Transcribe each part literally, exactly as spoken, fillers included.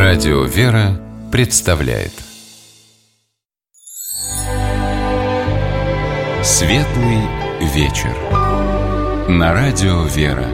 Радио «Вера» представляет Светлый вечер на Радио «Вера».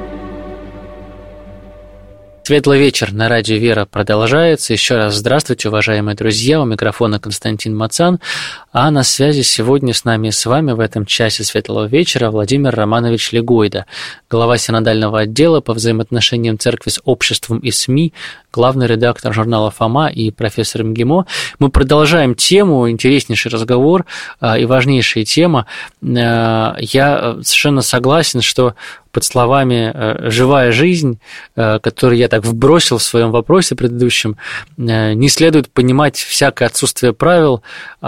Светлый вечер на Радио «Вера» продолжается. Еще раз здравствуйте, уважаемые друзья. У микрофона Константин Мацан. А на связи сегодня с нами и с вами в этом часе Светлого вечера Владимир Романович Легойда, глава синодального отдела по взаимоотношениям церкви с обществом и СМИ, главный редактор журнала «Фома» и профессор МГИМО. Мы продолжаем тему, интереснейший разговор и важнейшая тема. Я совершенно согласен, что под словами «живая жизнь», которую я так вбросил в своем вопросе предыдущем, не следует понимать всякое отсутствие правил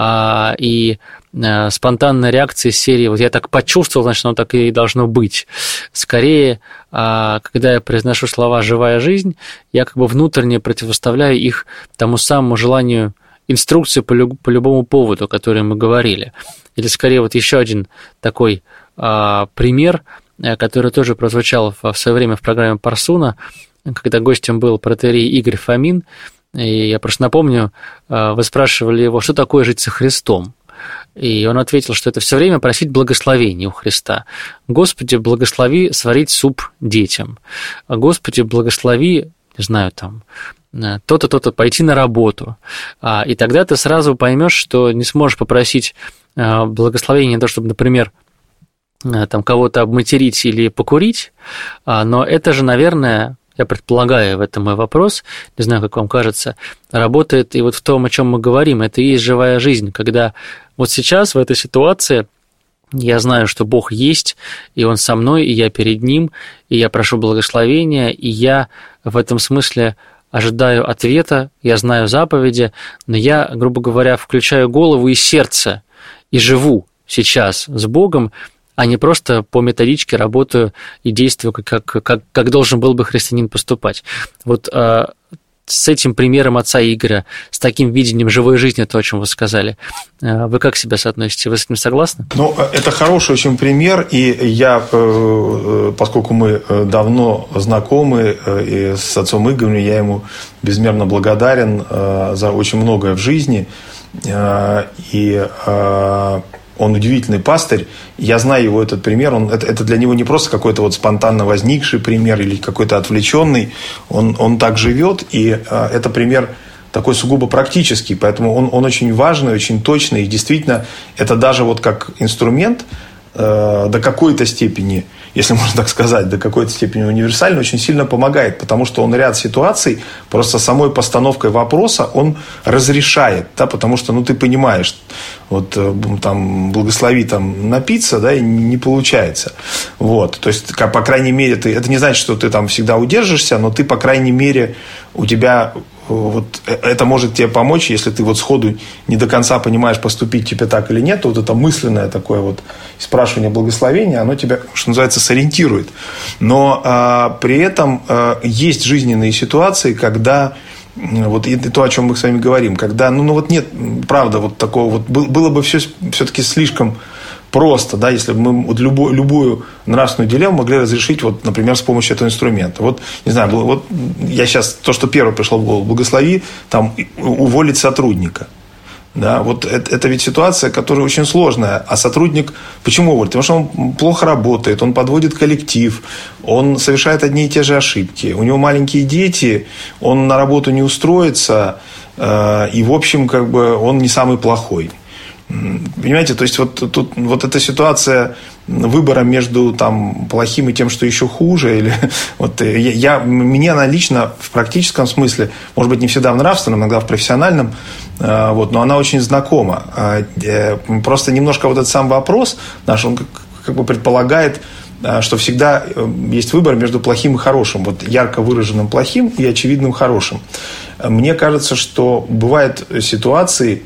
и спонтанной реакции серии «вот я так почувствовал, значит, оно так и должно быть». Скорее, когда я произношу слова «живая жизнь», я как бы внутренне противоставляю их тому самому желанию инструкции по, люб- по любому поводу, о котором мы говорили. Или скорее вот еще один такой пример, который тоже прозвучал в свое время в программе Парсуна, когда гостем был протоиерей Игорь Фомин. И я просто напомню, вы спрашивали его, что такое жить со Христом. И он ответил, что это все время просить благословения у Христа. «Господи, благослови сварить суп детям. Господи, благослови, не знаю, там, то-то, то-то, пойти на работу». И тогда ты сразу поймешь, что не сможешь попросить благословения на то, чтобы, например, там кого-то обматерить или покурить, но это же, наверное, я предполагаю, в этом мой вопрос, не знаю, как вам кажется, работает и вот в том, о чем мы говорим, это и есть живая жизнь, когда вот сейчас в этой ситуации я знаю, что Бог есть, и Он со мной, и я перед Ним, и я прошу благословения, и я в этом смысле ожидаю ответа, я знаю заповеди, но я, грубо говоря, включаю голову и сердце и живу сейчас с Богом, а не просто по методичке работаю и действую, как, как, как должен был бы христианин поступать. Вот э, с этим примером отца Игоря, с таким видением живой жизни, то, о чем вы сказали, э, вы как себя соотносите? Вы с этим согласны? Ну, это хороший очень пример, и я, э, поскольку мы давно знакомы э, и с отцом Игорем, я ему безмерно благодарен э, за очень многое в жизни, э, и э, он удивительный пастырь. Я знаю его этот пример. Он, это, это для него не просто какой-то вот спонтанно возникший пример или какой-то отвлеченный. Он, он так живет, и э, это пример такой сугубо практический. Поэтому он, он очень важный, очень точный. И действительно, это даже вот как инструмент э, до какой-то степени, если можно так сказать, до какой-то степени универсальный, очень сильно помогает, потому что он ряд ситуаций просто самой постановкой вопроса он разрешает, да, потому что, ну, ты понимаешь, вот там благослови там напиться, да, и не получается, вот, то есть, как, по крайней мере, ты, это не значит, что ты там всегда удержишься, но ты, по крайней мере, у тебя вот это может тебе помочь, если ты вот сходу не до конца понимаешь, поступить тебе так или нет, то вот это мысленное такое вот спрашивание благословения, оно тебя, что называется, сориентирует. Но а, при этом а, есть жизненные ситуации, когда вот и то, о чем мы с вами говорим, когда, ну, ну вот нет, правда, вот такого вот, было бы все все-таки слишком просто, да, если бы мы вот любую, любую нравственную дилемму могли разрешить, вот, например, с помощью этого инструмента. Вот, не знаю, вот я сейчас, то, что первое пришло в голову, благослови, там, уволить сотрудника. Да, вот это, это ведь ситуация, которая очень сложная. А сотрудник почему уволит? Потому что он плохо работает, он подводит коллектив, он совершает одни и те же ошибки. У него маленькие дети, он на работу не устроится, э, и, в общем, как бы он не самый плохой. Понимаете, то есть вот тут вот эта ситуация выбора между там плохим и тем, что еще хуже, или вот я, я мне она лично в практическом смысле, может быть, не всегда в нравственном, иногда в профессиональном, вот, но она очень знакома. Просто немножко вот этот сам вопрос наш, он как, как бы предполагает, что всегда есть выбор между плохим и хорошим, вот ярко выраженным плохим и очевидным хорошим. Мне кажется, что бывают ситуации,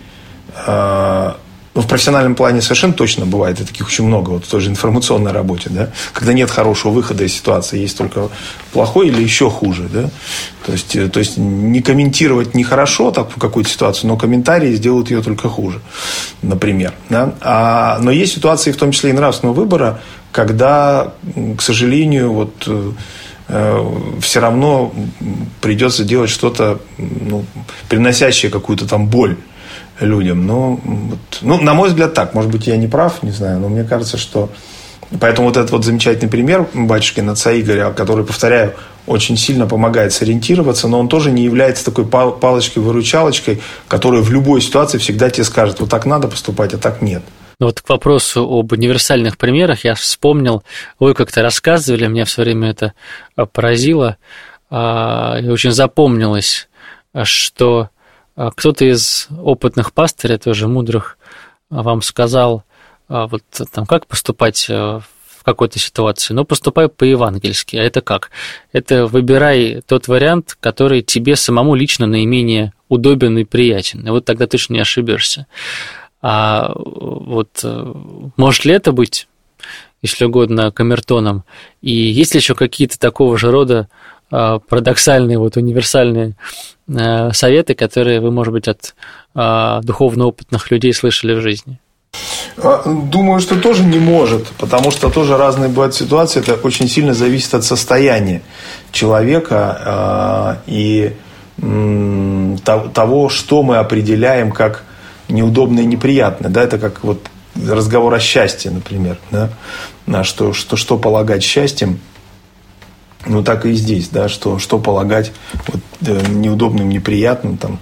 в профессиональном плане совершенно точно бывает, и таких очень много, вот в той же информационной работе, да, когда нет хорошего выхода из ситуации, есть только плохой или еще хуже, да, то есть, то есть не комментировать нехорошо так, какую-то ситуацию, но комментарии сделают ее только хуже, например, да? А, но есть ситуации, в том числе и нравственного выбора, когда, к сожалению, вот все равно придется делать что-то, ну, приносящее какую-то там боль людям. Но, вот, ну, на мой взгляд, так. Может быть, я не прав, не знаю, но мне кажется, что... Поэтому вот этот вот замечательный пример батюшкина отца Игоря, который, повторяю, очень сильно помогает сориентироваться, но он тоже не является такой палочкой-выручалочкой, которая в любой ситуации всегда тебе скажет, вот так надо поступать, а так нет. Ну вот к вопросу об универсальных примерах я вспомнил, вы как-то рассказывали, меня все время это поразило и очень запомнилось, что кто-то из опытных пастырей, тоже мудрых, вам сказал, вот там как поступать в какой-то ситуации, но поступай по-евангельски. А это как? Это выбирай тот вариант, который тебе самому лично наименее удобен и приятен. И вот тогда точно не ошибешься. А вот может ли это быть, если угодно, камертоном? И есть ли еще какие-то такого же рода парадоксальные, вот универсальные советы, которые вы, может быть, от духовно опытных людей слышали в жизни? Думаю, что тоже не может, потому что тоже разные бывают ситуации. Это очень сильно зависит от состояния человека и того, что мы определяем как неудобное и неприятное. Да, это как вот разговор о счастье, например. Да? Что, что, что полагать счастьем, ну так и здесь, да, что, что полагать вот, неудобным, неприятным там.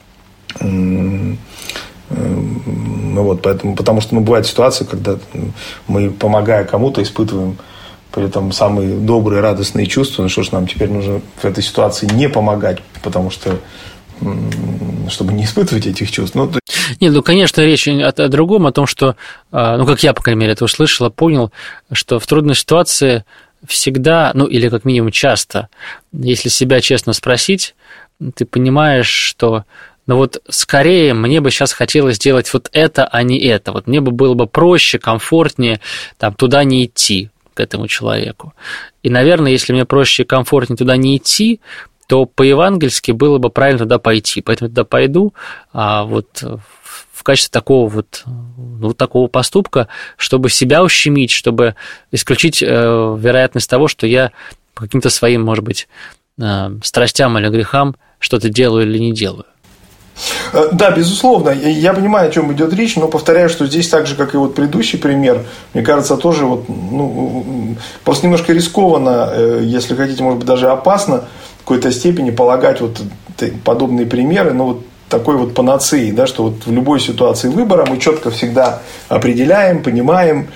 Ну вот, поэтому, потому что ну, бывают ситуации, когда мы, помогая кому-то, испытываем при этом самые добрые, радостные чувства. Ну что ж, нам теперь нужно в этой ситуации не помогать, потому что чтобы не испытывать этих чувств. Ну, то... Нет, ну, конечно, речь о, о другом, о том, что, ну, как я, по крайней мере, это услышал, понял, что в трудной ситуации всегда, ну, или как минимум часто, если себя честно спросить, ты понимаешь, что но вот скорее мне бы сейчас хотелось сделать вот это, а не это. Вот мне бы было бы проще, комфортнее там, туда не идти, к этому человеку. И, наверное, если мне проще и комфортнее туда не идти, то по-евангельски было бы правильно туда пойти. Поэтому я туда пойду, а вот в качестве такого вот, ну, такого поступка, чтобы себя ущемить, чтобы исключить э, вероятность того, что я по каким-то своим, может быть, э, страстям или грехам что-то делаю или не делаю. Да, безусловно, я понимаю, о чем идет речь, но повторяю, что здесь так же, как и вот предыдущий пример, мне кажется, тоже вот, ну, просто немножко рискованно, если хотите, может быть, даже опасно в какой-то степени полагать вот подобные примеры, ну, вот такой вот панацеи, да, что вот в любой ситуации выбора мы четко всегда определяем, понимаем,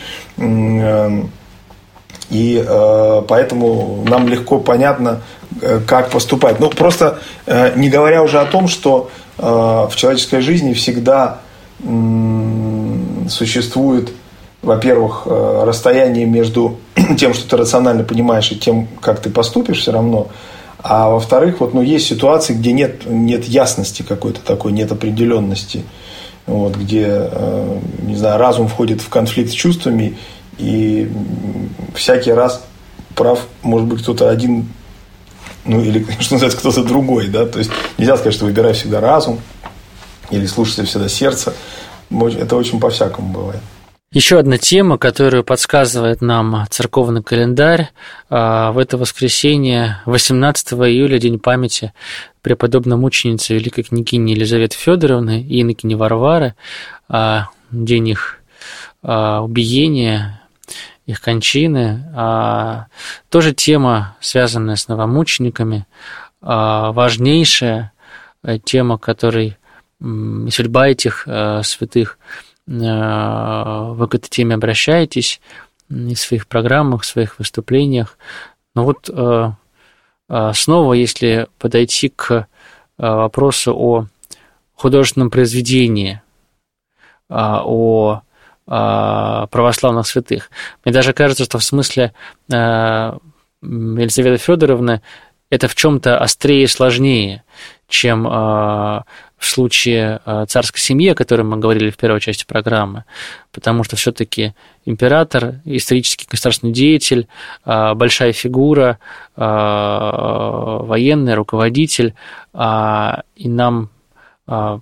и э, поэтому нам легко понятно, э, как поступать. Ну, просто э, не говоря уже о том, что э, в человеческой жизни всегда э, существует, во-первых, э, расстояние между тем, что ты рационально понимаешь, и тем, как ты поступишь все равно. А во-вторых, вот, ну, есть ситуации, где нет, нет ясности какой-то такой, нет определенности, вот, где, э, не знаю, разум входит в конфликт с чувствами. И всякий раз прав может быть кто-то один, ну или, что называется, кто-то другой, да, то есть нельзя сказать, что выбирай всегда разум или слушайся всегда сердце, это очень по-всякому бывает. Еще одна тема, которую подсказывает нам церковный календарь, в это воскресенье, восемнадцатого июля, день памяти преподобной мученицы великой княгини Елизаветы Федоровны и инокини Варвары, день их убиения, их кончины, а тоже тема, связанная с новомучениками, а важнейшая тема, которой и судьба этих святых, вы к этой теме обращаетесь и в своих программах, в своих выступлениях. Но вот снова, если подойти к вопросу о художественном произведении, о православных святых. Мне даже кажется, что в смысле Елизаветы Федоровны это в чем-то острее и сложнее, чем в случае царской семьи, о которой мы говорили в первой части программы, потому что все-таки император, исторический государственный деятель, большая фигура, военный руководитель, и нам в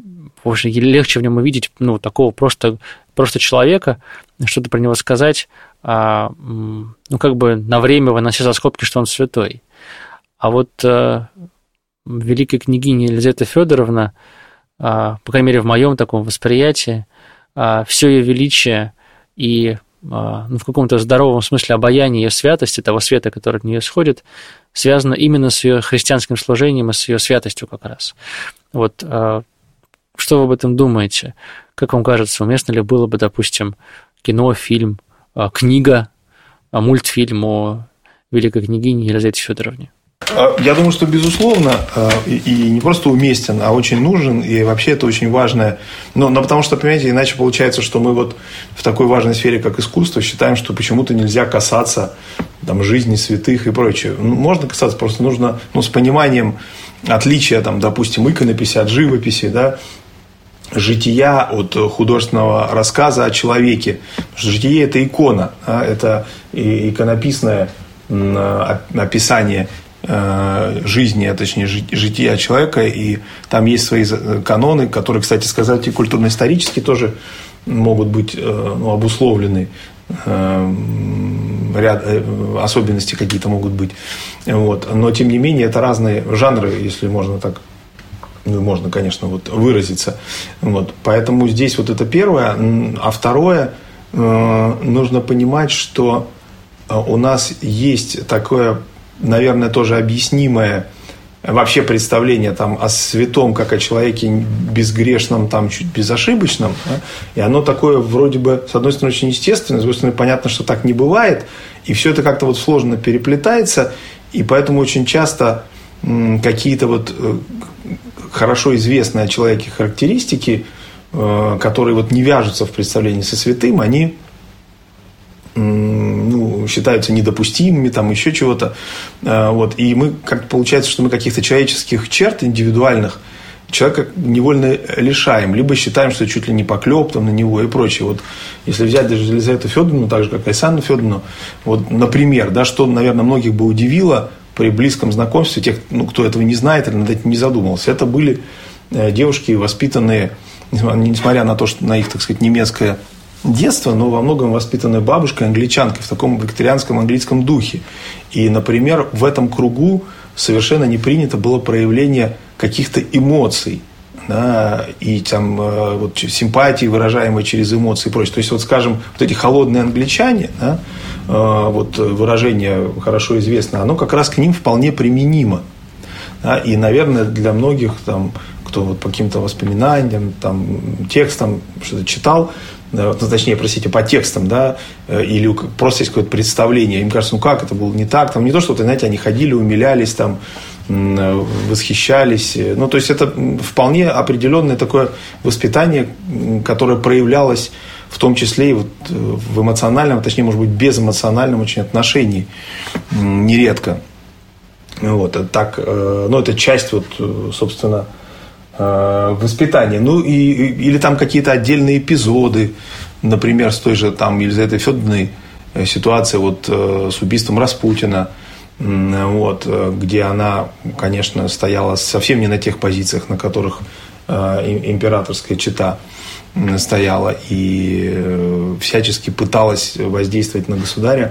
общем, легче в нем увидеть, ну, такого просто, просто человека, что-то про него сказать, ну, как бы на время вынося за скобки, что он святой. А вот великая княгиня Елизавета Федоровна, по крайней мере, в моем таком восприятии, все ее величие и ну, в каком-то здоровом смысле обаяние ее святости, того света, который от нее исходит, связано именно с ее христианским служением и с ее святостью как раз. Вот что вы об этом думаете? Как вам кажется, уместно ли было бы, допустим, кино, фильм, книга, мультфильм о великой княгине Елизавете Федоровне? Я думаю, что, безусловно, и не просто уместен, а очень нужен, и вообще это очень важное. Но, но потому что, понимаете, иначе получается, что мы вот в такой важной сфере, как искусство, считаем, что почему-то нельзя касаться там, жизни святых и прочее. Можно касаться, просто нужно ну, с пониманием отличия, там, допустим, иконописи от живописи, да, жития от художественного рассказа о человеке. Потому что житие – это икона, да, это иконописное описание жизни, а точнее жития человека, и там есть свои каноны, которые, кстати сказать, и культурно-исторически тоже могут быть ну, обусловлены, ряд особенностей какие-то могут быть. Вот. Но, тем не менее, это разные жанры, если можно так, ну, можно, конечно, вот, выразиться. Вот. Поэтому здесь вот это первое. А второе, нужно понимать, что у нас есть такое, наверное, тоже объяснимое вообще представление там, о святом, как о человеке безгрешном, там, чуть безошибочном. Да? И оно такое вроде бы, с одной стороны, очень естественное, с другой стороны, понятно, что так не бывает. И все это как-то вот сложно переплетается. И поэтому очень часто м, какие-то вот э, хорошо известные о человеке характеристики, э, которые вот не вяжутся в представлении со святым, они ну, считаются недопустимыми, там еще чего-то. Вот. И мы, как получается, что мы каких-то человеческих черт индивидуальных человека невольно лишаем, либо считаем, что чуть ли не поклеп там, на него и прочее. Вот, если взять даже Елизавету Федоровну, так же, как и Александру Федоровну, вот, например, да, что, наверное, многих бы удивило при близком знакомстве, тех, ну, кто этого не знает или над этим не задумывался, это были девушки, воспитанные, несмотря на то, что на их, так сказать, немецкое детство, но во многом воспитанная бабушкой, англичанкой, в таком викторианском английском духе. И, например, в этом кругу совершенно не принято было проявление каких-то эмоций, да, и там вот, симпатии, выражаемые через эмоции и прочее. То есть, вот, скажем, вот эти холодные англичане, да, вот выражение хорошо известное, оно как раз к ним вполне применимо. Да, и, наверное, для многих, там, кто вот по каким-то воспоминаниям, там, текстам что-то читал, ну, точнее, простите, по текстам, да, или просто есть какое-то представление, им кажется, ну как, это было не так, там не то, что, знаете, они ходили, умилялись, там, восхищались, ну, то есть, это вполне определенное такое воспитание, которое проявлялось в том числе и вот в эмоциональном, точнее, может быть, безэмоциональном очень отношении нередко. Вот, это так, ну, это часть, вот, собственно, воспитание. Ну, и, или там какие-то отдельные эпизоды, например, с той же там Елизаветой Федоровной ситуация вот с убийством Распутина, вот, где она, конечно, стояла совсем не на тех позициях, на которых императорская чета стояла, и всячески пыталась воздействовать на государя,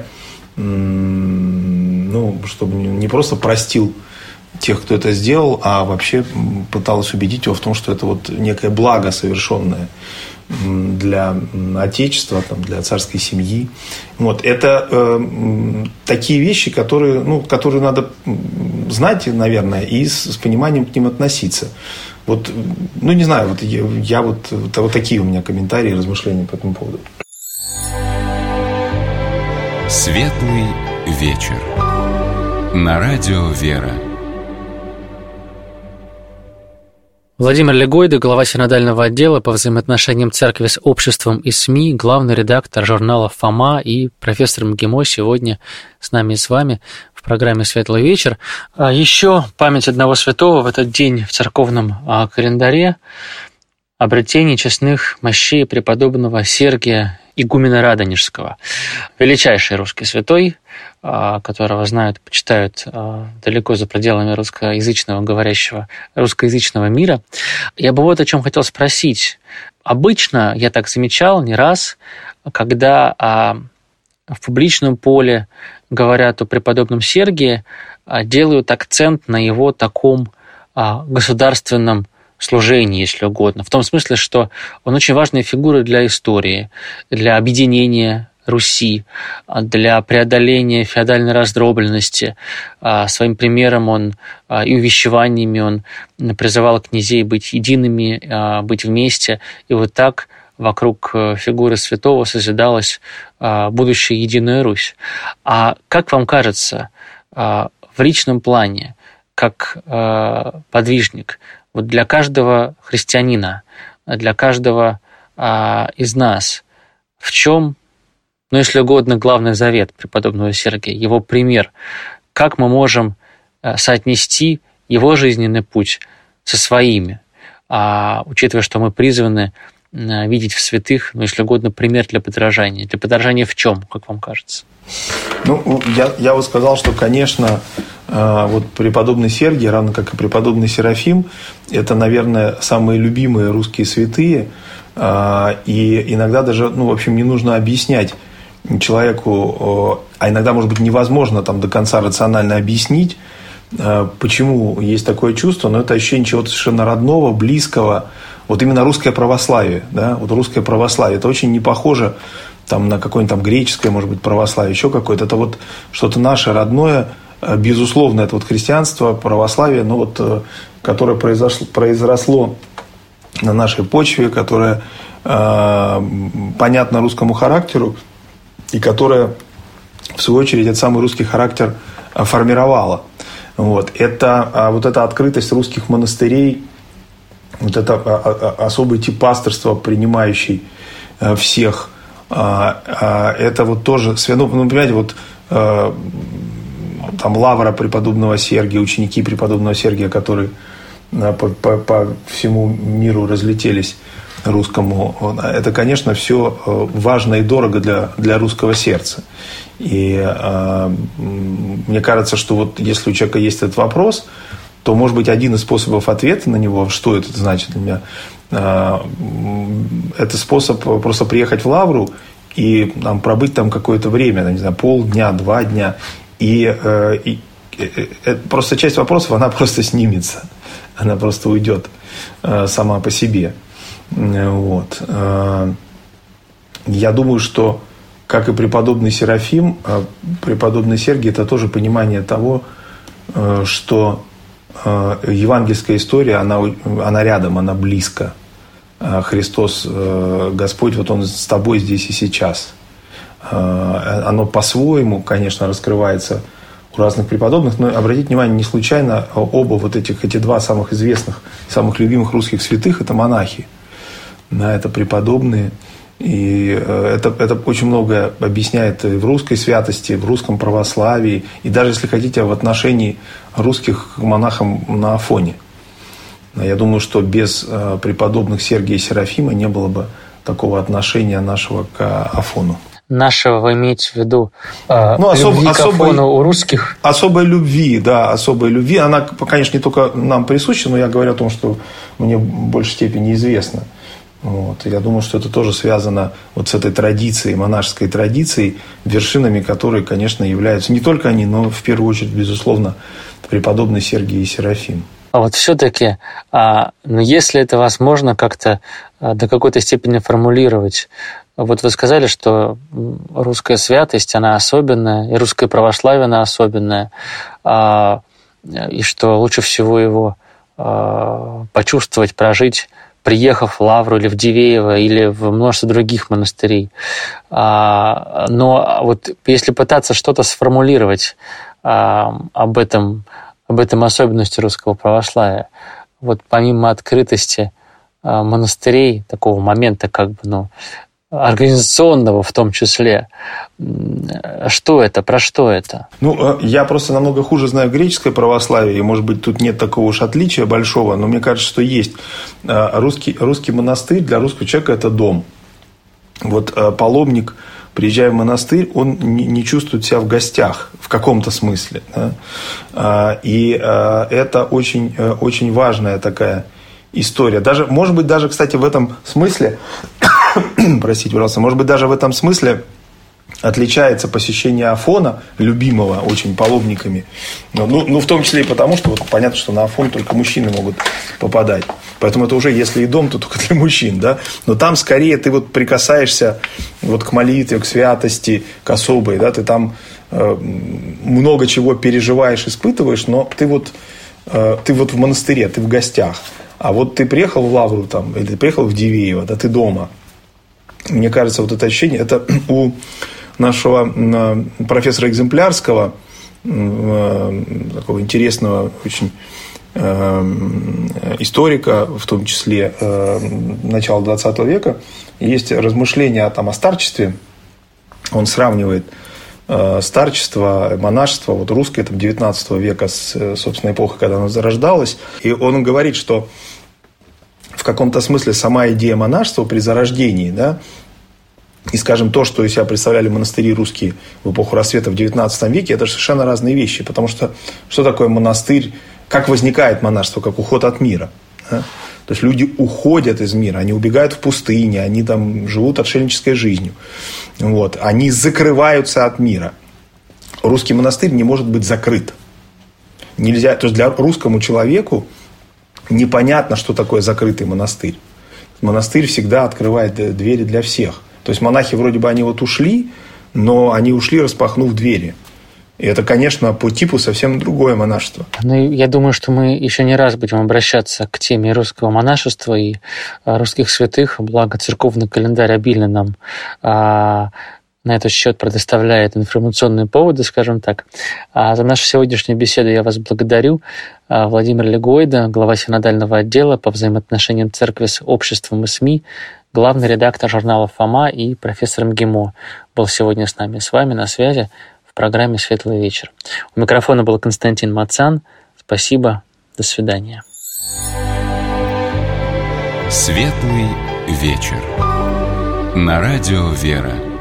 ну, чтобы не просто простил тех, кто это сделал, а вообще пыталась убедить его в том, что это вот некое благо, совершенное для Отечества, там, для царской семьи. Вот. Это э, такие вещи, которые, ну, которые надо знать, наверное, и с, с пониманием к ним относиться. Вот, ну, не знаю, вот я, я вот, вот, вот такие у меня комментарии, размышления по этому поводу. Светлый вечер. На радио «Вера». Владимир Легойда, глава синодального отдела по взаимоотношениям церкви с обществом и СМИ, главный редактор журнала «Фома» и профессор МГИМО сегодня с нами и с вами в программе «Светлый вечер». А еще память одного святого в этот день в церковном календаре – обретение честных мощей преподобного Сергия игумена Радонежского. Величайший русский святой, которого знают, почитают далеко за пределами русскоязычного говорящего, русскоязычного мира. Я бы вот о чем хотел спросить. Обычно, я так замечал не раз, когда в публичном поле говорят о преподобном Сергии, делают акцент на его таком государственном служении, если угодно. В том смысле, что он очень важная фигура для истории, для объединения Руси, для преодоления феодальной раздробленности. Своим примером он и увещеваниями он призывал князей быть едиными, быть вместе. И вот так вокруг фигуры святого созидалась будущая единая Русь. А как вам кажется, в личном плане, как подвижник, вот для каждого христианина, для каждого из нас, в чем, ну, если угодно, главный завет преподобного Сергия, его пример, как мы можем соотнести его жизненный путь со своими, учитывая, что мы призваны видеть в святых, ну, если угодно, пример для подражания. Для подражания в чем, как вам кажется? Ну, я, я вот сказал, что, конечно, вот преподобный Сергий, равно как и преподобный Серафим, это, наверное, самые любимые русские святые, и иногда даже, ну, в общем, не нужно объяснять человеку, а иногда, может быть, невозможно там до конца рационально объяснить, почему есть такое чувство, но это ощущение чего-то совершенно родного, близкого. Вот именно русское православие, да, вот русское православие, это очень не похоже там, на какое-нибудь там греческое, может быть, православие, еще какое-то. Это вот что-то наше родное, безусловно, это вот христианство, православие, но вот, которое произошло, произросло на нашей почве, которое э, понятно русскому характеру, и которое, в свою очередь, этот самый русский характер формировало. Вот. Это, вот эта открытость русских монастырей, вот это особый тип пасторства, принимающий всех, это вот тоже, ну, понимаете, вот там лавра преподобного Сергия, ученики преподобного Сергия, которые по, по, по всему миру разлетелись русскому, это, конечно, все важно и дорого для, для русского сердца. И э, мне кажется, что вот если у человека есть этот вопрос, то, может быть, один из способов ответа на него, что это значит для меня, э, это способ просто приехать в лавру и там, пробыть там какое-то время, не знаю, полдня, два дня, и, э, и э, просто часть вопросов, она просто снимется, она просто уйдет э, сама по себе. Вот. Я думаю, что, как и преподобный Серафим, преподобный Сергий – это тоже понимание того, что евангельская история, она, она рядом, она близко. Христос, Господь, вот Он с тобой здесь и сейчас. Оно по-своему, конечно, раскрывается у разных преподобных, но обратите внимание, не случайно оба вот этих, эти два самых известных, самых любимых русских святых – это монахи. Да, это преподобные, и это, это очень многое объясняет и в русской святости, в русском православии, и даже, если хотите, в отношении русских к монахам на Афоне. Я думаю, что без преподобных Сергия и Серафима не было бы такого отношения нашего к Афону. Нашего вы имеете в виду э, ну, особ, любви особой, к Афону у русских? Особой любви, да, особой любви. Она, конечно, не только нам присуща, но я говорю о том, что мне в большей степени известно. Вот. Я думаю, что это тоже связано вот с этой традицией, монашеской традицией, вершинами которой, конечно, являются не только они, но в первую очередь, безусловно, преподобный Сергий и Серафим. А вот все-таки, а, ну, если это возможно как-то а, до какой-то степени формулировать, вот вы сказали, что русская святость, она особенная, и русское православие, она особенная, а, и что лучше всего его а, почувствовать, прожить, приехав в Лавру или в Дивеево, или в множество других монастырей. Но вот если пытаться что-то сформулировать об этом, об этом особенности русского православия, вот помимо открытости монастырей, такого момента как бы, ну, организационного в том числе, что это, про что это? Ну, я просто намного хуже знаю греческое православие, и, может быть, тут нет такого уж отличия большого, но мне кажется, что есть. Русский, русский монастырь для русского человека – это дом. Вот паломник, приезжая в монастырь, он не чувствует себя в гостях в каком-то смысле. Да? И это очень, очень важная такая история. Даже, может быть, даже, кстати, в этом смысле, простите, пожалуйста, может быть, даже в этом смысле отличается посещение Афона, любимого очень паломниками, ну, ну, в том числе и потому, что вот, понятно, что на Афон только мужчины могут попадать. Поэтому это уже, если и дом, то только для мужчин, да. Но там скорее ты вот прикасаешься вот к молитве, к святости, к особой, да, ты там э, много чего переживаешь, испытываешь, но ты вот, э, ты вот в монастыре, ты в гостях. А вот ты приехал в Лавру там, или ты приехал в Дивеево, да, ты дома. Мне кажется, вот это ощущение, это у нашего профессора Экземплярского, такого интересного очень историка, в том числе начала двадцатого века, есть размышления там, о старчестве. Он сравнивает старчество, монашество, вот русское там, девятнадцатого века с, собственно, эпохой, когда оно зарождалось. И он говорит, что в каком-то смысле сама идея монашества при зарождении, да, и, скажем, то, что из себя представляли монастыри русские в эпоху рассвета в девятнадцатом веке, это совершенно разные вещи. Потому что что такое монастырь? Как возникает монашество? Как уход от мира. Да? То есть люди уходят из мира, они убегают в пустыне, они там живут отшельнической жизнью. Вот. Они закрываются от мира. Русский монастырь не может быть закрыт. Нельзя, то есть для русскому человеку непонятно, что такое закрытый монастырь. Монастырь всегда открывает двери для всех. То есть монахи вроде бы они вот ушли, но они ушли, распахнув двери. И это, конечно, по типу совсем другое монашество. Ну, я думаю, что мы еще не раз будем обращаться к теме русского монашества и русских святых, благо церковный календарь обильно нам а, на этот счет предоставляет информационные поводы, скажем так. А за нашу сегодняшнюю беседу я вас благодарю. Владимир Легойда, глава синодального отдела по взаимоотношениям церкви с обществом и СМИ, главный редактор журнала «Фома» и профессор МГИМО был сегодня с нами, с вами на связи в программе «Светлый вечер». У микрофона был Константин Мацан. Спасибо. До свидания. «Светлый вечер» на радио «Вера».